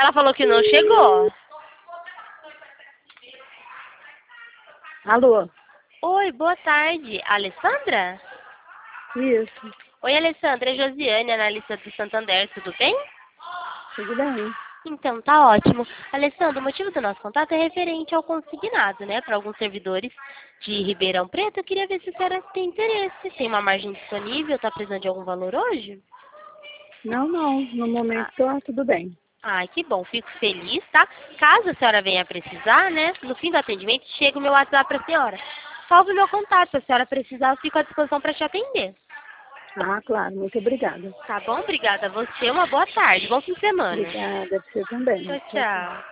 Ela falou que não chegou. Alô? Oi, boa tarde. Alessandra? Isso, Oi, Alessandra. É Josiane, analista do Santander. Tudo bem? tudo bem. Então, tá ótimo. Alessandra, o motivo do nosso contato é referente ao consignado, né? Para alguns servidores de Ribeirão Preto. Eu queria ver se a senhora tem interesse. Tem uma margem disponível? Tá precisando de algum valor hoje? Não, no momento tá tudo bem. Ai, que bom, fico feliz, tá? Caso a senhora venha precisar, né? No fim do atendimento, chega o meu WhatsApp para a senhora. Salve o meu contato, se a senhora precisar, eu fico à disposição para te atender. Ah, claro, muito obrigada. Tá bom? Obrigada a você, uma boa tarde, bom fim de semana. Obrigada, você também. Tchau, Tchau, tchau. tchau.